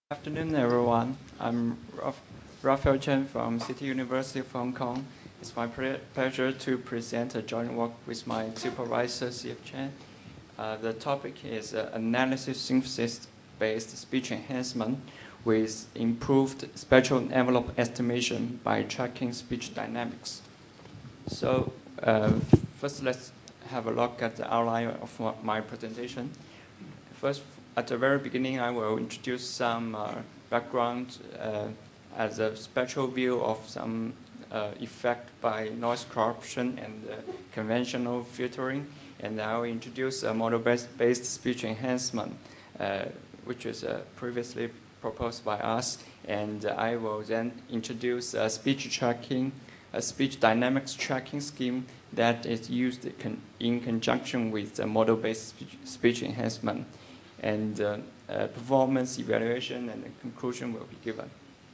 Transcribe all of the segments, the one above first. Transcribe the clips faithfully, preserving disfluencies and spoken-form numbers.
Afternoon, everyone. I'm Raf- Raphael Chen from City University of Hong Kong. It's my pre- pleasure to present a joint work with my supervisor, C F Chen. Uh, the topic is uh, analysis synthesis-based speech enhancement with improved spectral envelope estimation by tracking speech dynamics. So uh, first, let's have a look at the outline of my presentation. First, at the very beginning, I will introduce some uh, background uh, as a spectral view of some uh, effect by noise corruption and uh, conventional filtering. And I will introduce a model-based based speech enhancement, uh, which is uh, previously proposed by us. And I will then introduce a speech tracking, a speech dynamics tracking scheme that is used in conjunction with the model-based speech, speech enhancement, and uh, uh, performance evaluation and the conclusion will be given.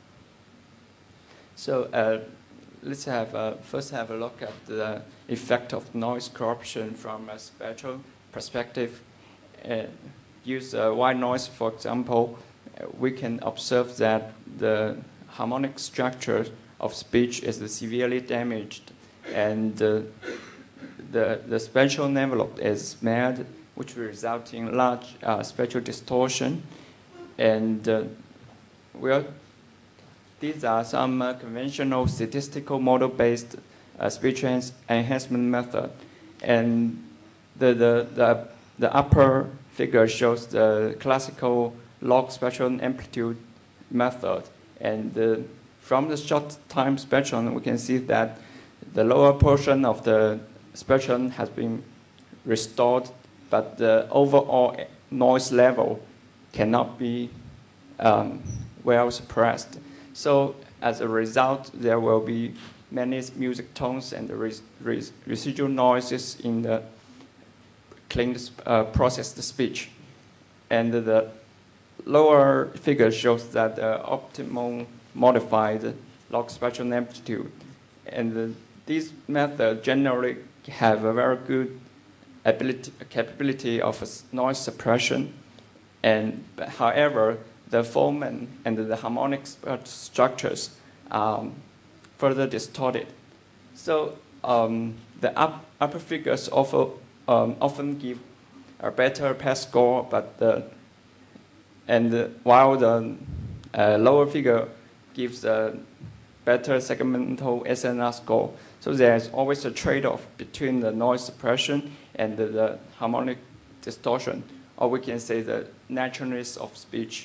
So uh, let's have uh, first have a look at the effect of noise corruption from a spectral perspective. Uh, use uh, white noise, for example, uh, we can observe that the harmonic structure of speech is severely damaged, and uh, the, the spatial envelope is smeared, which will result in large uh, spatial distortion. And uh, well, these are some uh, conventional statistical model-based uh, speech enhancement method. And the, the, the, the upper figure shows the classical log spectral amplitude method. And uh, from the short time spectrum, we can see that the lower portion of the spectrum has been restored, but the overall noise level cannot be um, well suppressed. So as a result, there will be many music tones and res res residual noises in the cleaned uh, processed speech. And the lower figure shows that the optimum modified log spectral amplitude. And the, these methods generally have a very good ability, capability of noise suppression. And however, the form and, and the harmonic structures are further distorted. So um, the up, upper figures offer, um, often give a better pass score, but the, and the, while the uh, lower figure gives a better segmental S N R score. So there's always a trade-off between the noise suppression and the, the harmonic distortion, or we can say the naturalness of speech.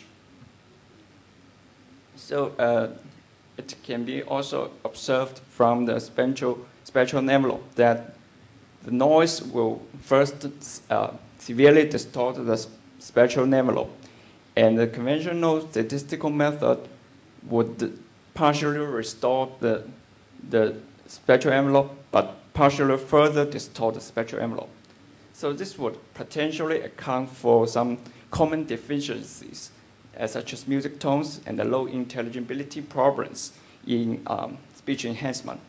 So uh, it can be also observed from the spectral, spectral envelope that the noise will first uh, severely distort the spectral envelope, and the conventional statistical method would partially restore the, the spectral envelope, but partially further distort the spectral envelope. So this would potentially account for some common deficiencies, uh, such as music tones and the low intelligibility problems in um, speech enhancement.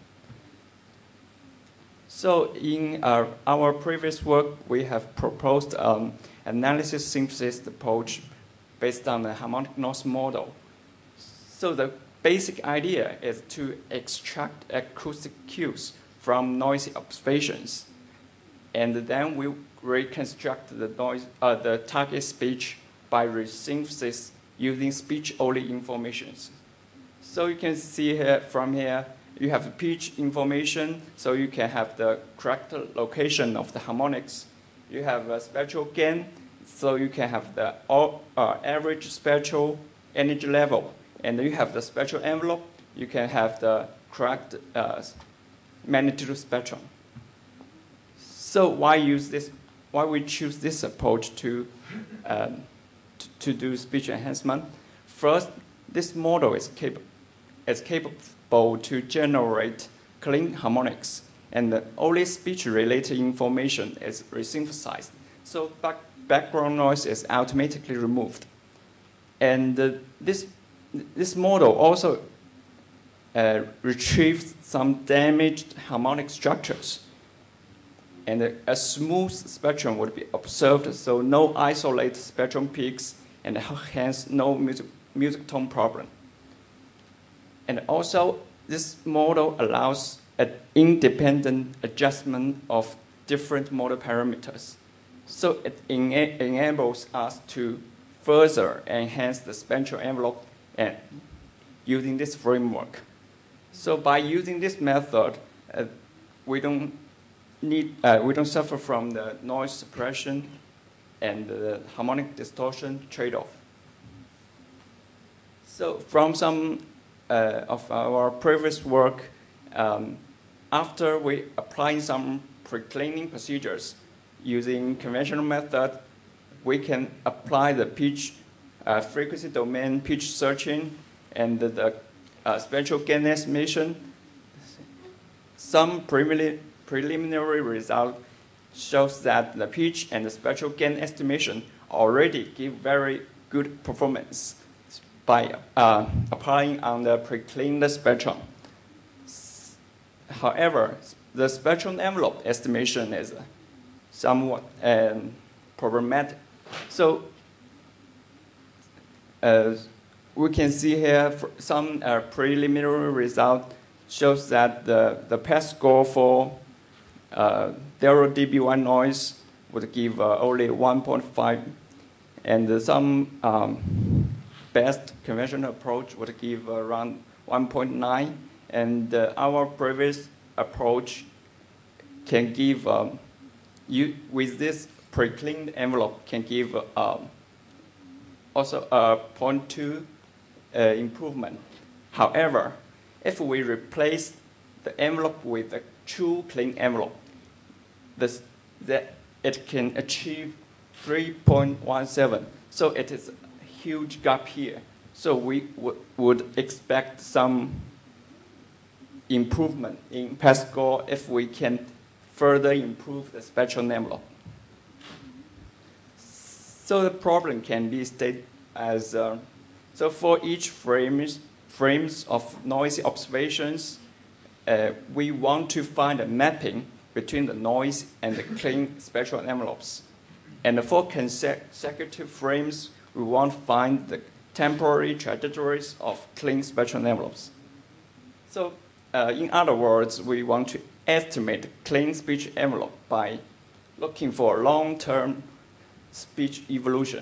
So in uh, our previous work, we have proposed um, analysis synthesis approach based on the harmonic noise model. So the basic idea is to extract acoustic cues from noisy observations, and then we reconstruct the noise, uh, the target speech by resynthesis using speech-only informations. So you can see here from here, you have pitch information, so you can have the correct location of the harmonics. You have a spectral gain, so you can have the all, uh, average spectral energy level. And you have the spectral envelope, you can have the correct uh, magnitude spectrum. So why use this? Why we choose this approach to, um, to, to do speech enhancement? First, this model is capable is capable to generate clean harmonics, and the only speech-related information is resynthesized. So back, background noise is automatically removed. And uh, this, this model also uh, retrieves some damaged harmonic structures. And a, a smooth spectrum would be observed, so no isolated spectrum peaks, and hence no music, music tone problem. And also, this model allows an independent adjustment of different model parameters. So it ena enables us to further enhance the spatial envelope and using this framework. So by using this method, uh, we don't need, uh, we don't suffer from the noise suppression and the harmonic distortion trade-off. So from some uh, of our previous work, um, after we apply some pre-cleaning procedures using conventional method, we can apply the pitch uh, frequency domain pitch searching and the, the uh, spatial gain estimation. Some preliminary, preliminary result shows that the pitch and the spatial gain estimation already give very good performance by uh, applying on the pre-cleaned spectrum. However, the spectrum envelope estimation is somewhat um, problematic. So uh, we can see here some uh, preliminary result shows that the, the path score for uh, zero D B one noise would give uh, only one point five, and some um, best conventional approach would give around one point nine, and uh, our previous approach can give, um, you, with this pre-cleaned envelope, can give um, also a zero point two uh, improvement. However, if we replace the envelope with a true clean envelope, this, that it can achieve three point one seven. So it is a huge gap here. So we would expect some improvement in path score if we can further improve the spectral envelope. So the problem can be stated as, uh, so for each frames, frames of noisy observations, uh, we want to find a mapping between the noise and the clean spectral envelopes. And for consecutive frames, we want to find the temporary trajectories of clean spectral envelopes. So uh, in other words, we want to estimate clean speech envelope by looking for long-term speech evolution.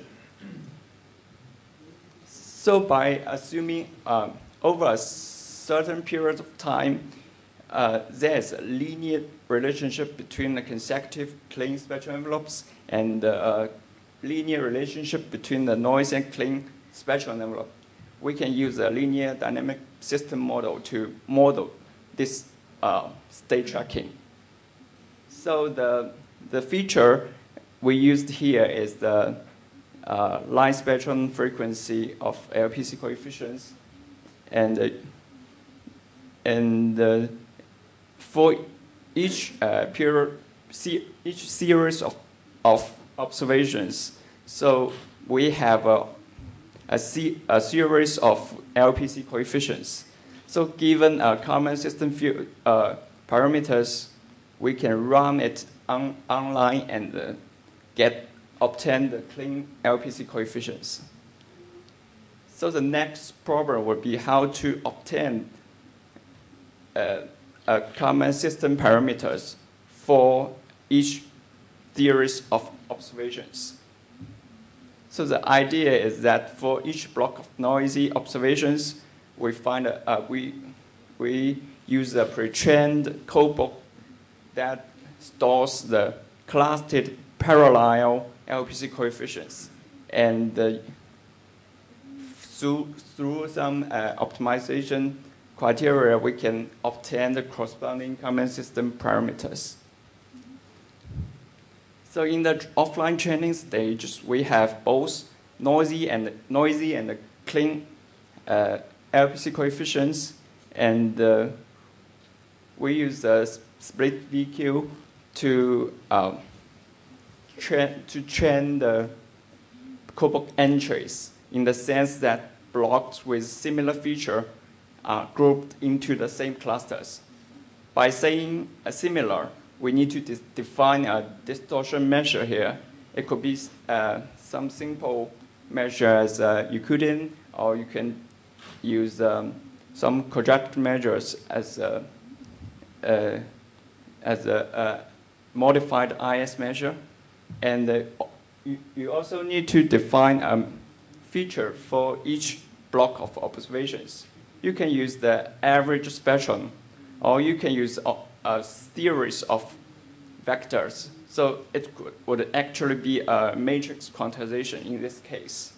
So by assuming um, over a certain period of time, uh, there's a linear relationship between the consecutive clean spectral envelopes and the uh, linear relationship between the noise and clean spectral envelope. We can use a linear dynamic system model to model this uh, state tracking. So the, the feature we used here is the uh, line spectrum frequency of L P C coefficients. And, uh, and uh, for each uh, period, each series of, of observations, so we have a, a, C, a series of L P C coefficients. So given a common system field uh, parameters, we can run it on, online and uh, get obtain the clean L P C coefficients. So the next problem would be how to obtain uh, a common system parameters for each series of observations. So the idea is that for each block of noisy observations, we find a, uh, we we use a pre-trained codebook that stores the clustered parallel L P C coefficients, and uh, through through some uh, optimization criteria, we can obtain the corresponding common system parameters. So in the offline training stage, we have both noisy and noisy and clean uh, L P C coefficients, and uh, we use the split V Q to um, train to train the codebook entries in the sense that blocks with similar feature are grouped into the same clusters. By saying a similar, we need to define a distortion measure here. It could be uh, some simple measure as uh, Euclidean, or you can use um, some quadratic measures as a, uh, as a, uh, modified I S measure. And uh, you, you also need to define a feature for each block of observations. You can use the average spectrum, or you can use a, a series of vectors. So it could, would actually be a matrix quantization in this case.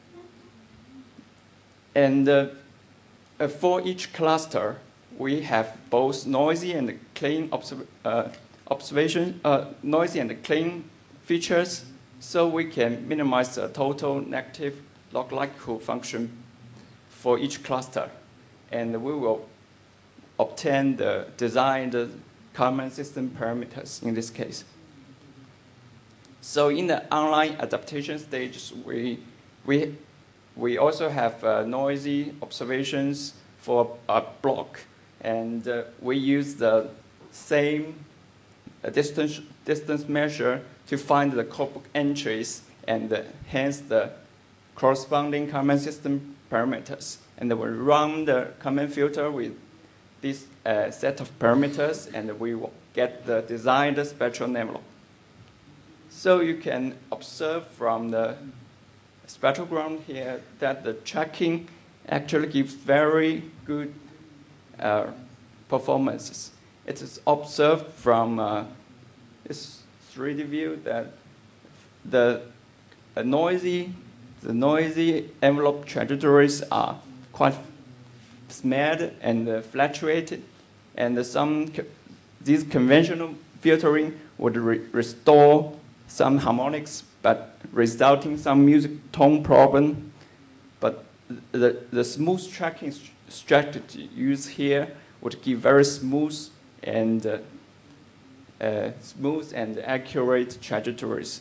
And uh, uh, for each cluster, we have both noisy and clean observ uh, observation, uh, noisy and clean features, so we can minimize the total negative log likelihood function for each cluster. And we will obtain the designed Kalman system parameters in this case. So in the online adaptation stages, we, we, we also have uh, noisy observations for a block. And uh, we use the same uh, distance, distance measure to find the codebook entries and uh, hence the corresponding Kalman system parameters. And we run the Kalman filter with this uh, set of parameters, and we will get the designed spectral envelope. So you can observe from the spectrogram here that the tracking actually gives very good uh, performances. It is observed from uh, this three D view that the uh, noisy, the noisy envelope trajectories are quite smeared and uh, fluctuated, and some co these conventional filtering would re restore some harmonics, but resulting some music tone problem. But the the smooth tracking st strategy used here would give very smooth and uh, uh, smooth and accurate trajectories.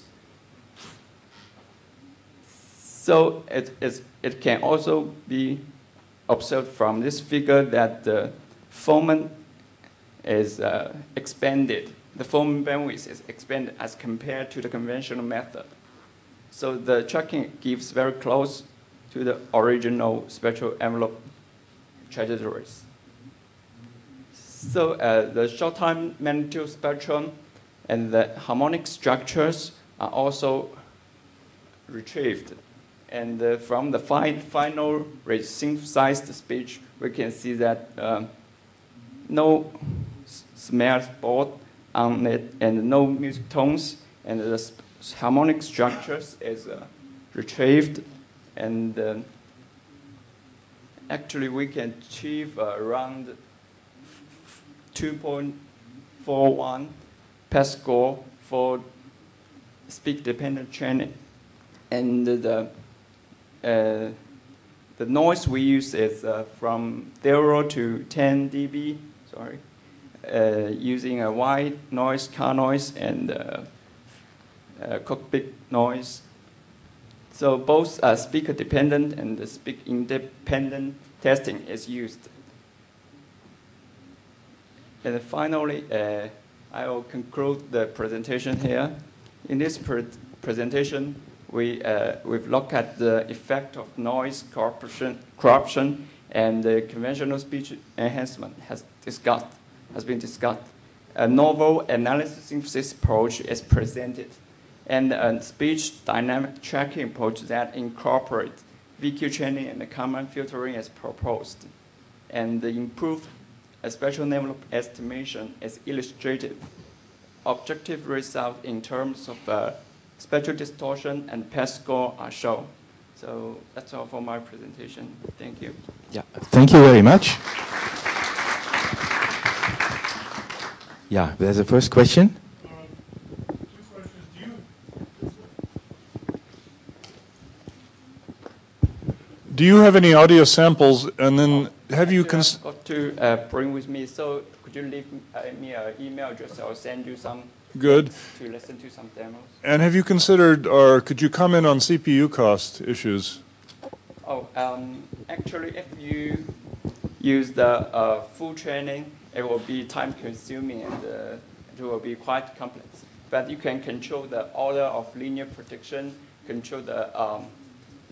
So it is it can also be observed from this figure that the Foreman is uh, expanded. The Foreman bandwidth is expanded as compared to the conventional method. So the tracking gives very close to the original spectral envelope trajectories. So uh, the short-time magnitude spectrum and the harmonic structures are also retrieved. And uh, from the fi final synthesized speech, we can see that um, no smell spot on it and no music tones, and the harmonic structures is uh, retrieved. And uh, actually, we can achieve uh, around two point four one Pascal for speed-dependent training. And the Uh, the noise we use is uh, from zero to ten D B, sorry, uh, using a white noise, car noise, and uh, uh, cockpit noise. So both uh, speaker dependent and the speaker independent testing is used. And finally, uh, I will conclude the presentation here. In this pre presentation, We, uh, we've looked at the effect of noise corruption, corruption and the conventional speech enhancement has, discussed, has been discussed. A novel analysis synthesis approach is presented, and a speech dynamic tracking approach that incorporates V Q training and the Kalman filtering is proposed. And the improved spectral envelope estimation is illustrated. Objective results in terms of uh, spectral distortion and Pascal are shown. So that's all for my presentation. Thank you. Yeah, thank you very much. Yeah, there's a first question. Uh, two questions. Do you do you have any audio samples? And then oh, have you actually, cons I've got to uh, bring with me? So could you leave uh, me an email address? I'll send you some. Good. To listen to some demos. And have you considered, or could you comment on C P U cost issues? Oh, um, actually, if you use the uh, full training, it will be time consuming and uh, it will be quite complex. But you can control the order of linear prediction, control the um,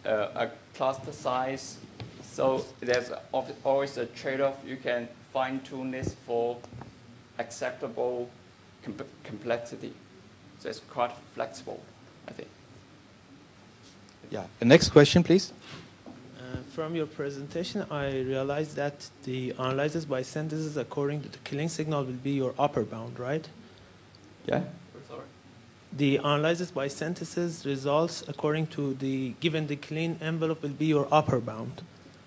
uh, a cluster size. So there's al- always a trade-off. You can fine-tune this for acceptable com complexity. So it's quite flexible, I think. Yeah. The next question, please. Uh, from your presentation, I realized that the analysis by synthesis according to the killing signal will be your upper bound, right? Yeah? Sorry? The analysis by synthesis results according to the given the clean envelope will be your upper bound.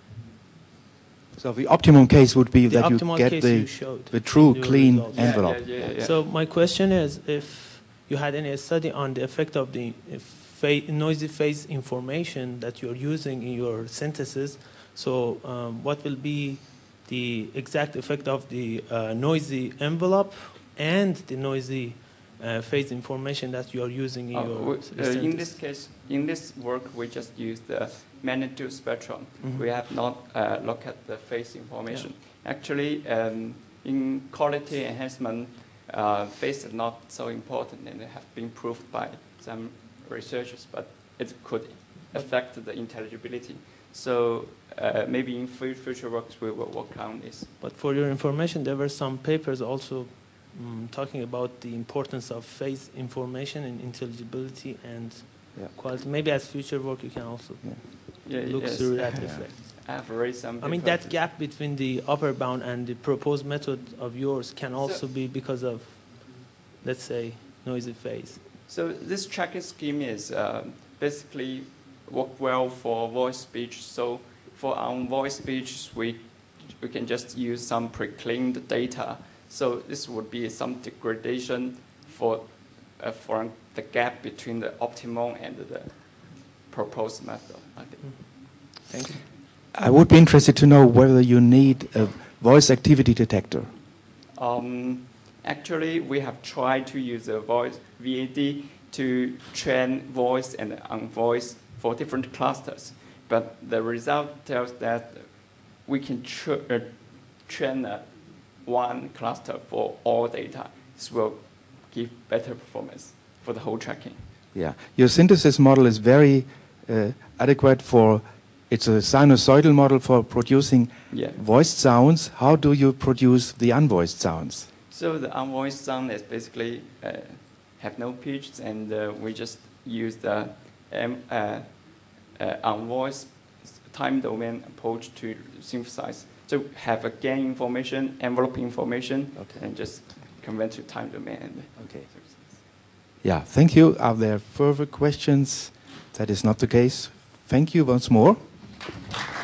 So the optimum case would be The that you optimal get case the, you showed the true in your clean results. Yeah, envelope. yeah, yeah, yeah. So my question is, if you had any study on the effect of the fa noisy phase information that you're using in your synthesis, so um, what will be the exact effect of the uh, noisy envelope and the noisy uh, phase information that you are using in Uh, your we- uh, synthesis? in this case, in this work, we just use the magnitude spectrum. Mhm. We have not uh, looked at the phase information. Actually, um, in quality enhancement, uh, phase is not so important, and it has been proved by some researchers, but it could affect the intelligibility. So uh, maybe in fu- future works we will work on this. But for your information, there were some papers also um, talking about the importance of phase information in intelligibility and Yeah. quality. Maybe as future work you can also Yeah, look yes. through that Yeah. reflect. I have read some. I mean, papers. that gap between the upper bound and the proposed method of yours can also So- be because of, let's say, noisy phase. So this tracking scheme is uh, basically work well for voice speech. So for our voice speech, we we can just use some pre-cleaned data. So this would be some degradation for uh, for the gap between the optimum and the proposed method, I think. Thank you. I would be interested to know whether you need a voice activity detector. Um, actually, we have tried to use a voice V A D to train voice and unvoice for different clusters, but the result tells that we can tra uh, train uh, one cluster for all data. This will give better performance for the whole tracking. Yeah. Your synthesis model is very uh, adequate for, it's a sinusoidal model for producing Yeah. voiced sounds. How do you produce the unvoiced sounds? So the unvoiced sound is basically uh, have no pitch, and uh, we just use the um, uh, uh, unvoiced time domain approach to synthesize. So have a gain information, envelope information, Okay. and just convert to time domain. And Okay. Yeah, thank you. Are there further questions? That is not the case. Thank you once more.